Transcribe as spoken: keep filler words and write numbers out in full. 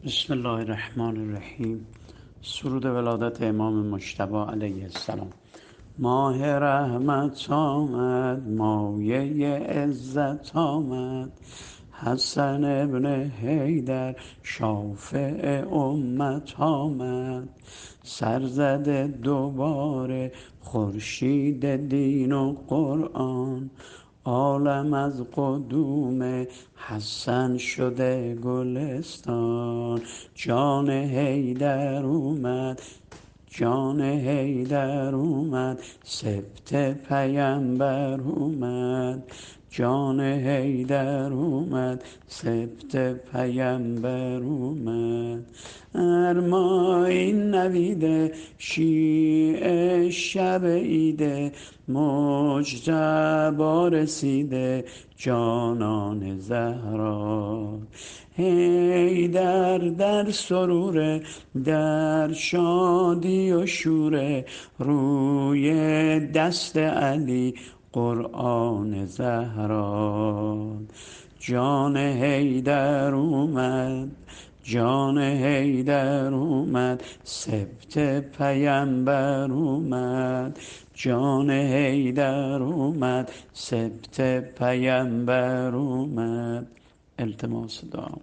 بسم الله الرحمن الرحیم. سرود ولادت امام مجتبی علیه السلام. ماه رحمت آمد، مایه عزت آمد، حسن ابن حیدر شافع امت آمد. سرزده دوباره خورشید دین و قرآن، عالم از قدوم حسن شده گلستان. جان حیدر اومد، جان حیدر اومد، سبط پیامبر اومد. جان حیدر اومد، سبط پیامبر اومد. ارما این نویده شیعه شب عیده، مجتبی رسیده جانان زهرا. حیدر در سروره، در شادی و شوره، روی دست علی قرآن زهرا. جان حیدر اومد، جان حیدر اومد، سبط پیامبر اومد. جان حیدر اومد، سبط پیامبر اومد. التماس دعا.